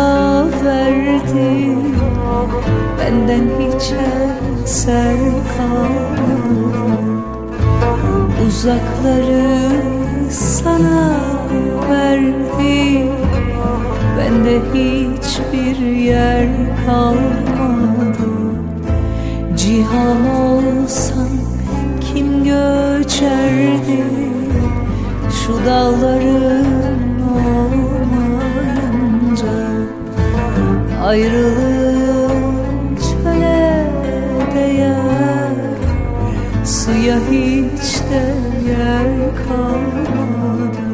sana verdi, benden hiç eser kalmadı. Uzakları sana verdi, bende hiçbir yer kalmadı. Cihan olsan kim göçerdi, şu dağların olmayınca. Ayrılığın çöle değer, suya hiç de yer kalmadı.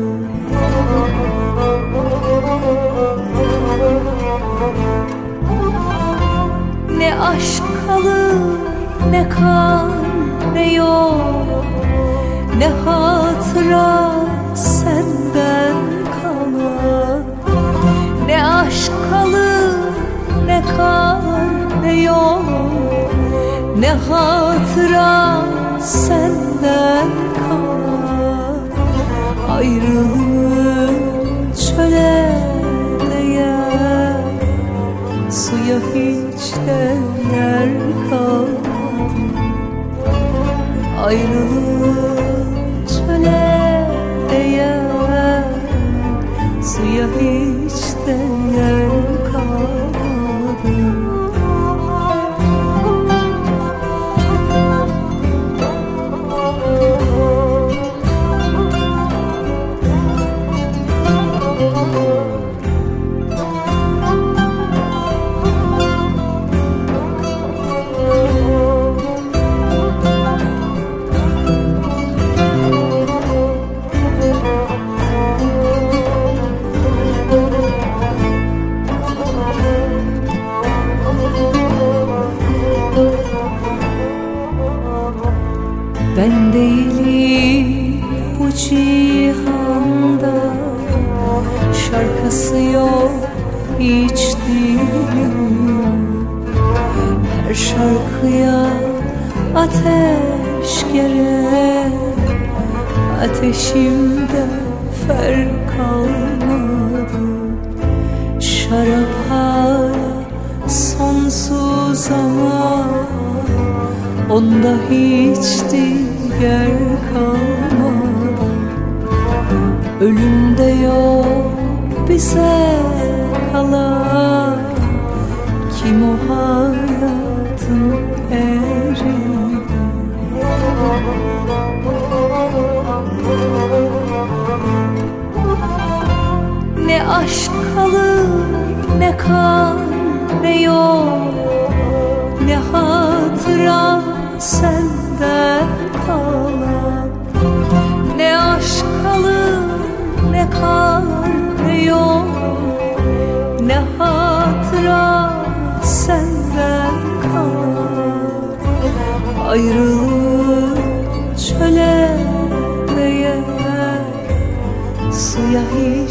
Ne aşk kalır, ne kan, ne yol, ne hatıra senden kalan. Ne aşk kalır, ne kar, ne yol, ne hatıra senden kalan. Ayrılığın çöle değer, suya hiç de yer kalmadı. Ayrılığın çöle değer, suya hiç de yer kalmadı. Ben değilim bu cihanda, şarkısı yok hiç değilim. Her şarkıya ateş gerek, ateşimde fer kalmadı. Şarap hala sonsuz ama onda hiç diğer kalmadı. Ölümde yok bize kalan, kim o hayatın eri. Ne aşk kalır, ne kan, ne yol, ne hatıra senden kalan. Ne aşk kalır, ne kar, ne yol, ne hatıra senden kalan. Ayrılık çöle değer, suya hiç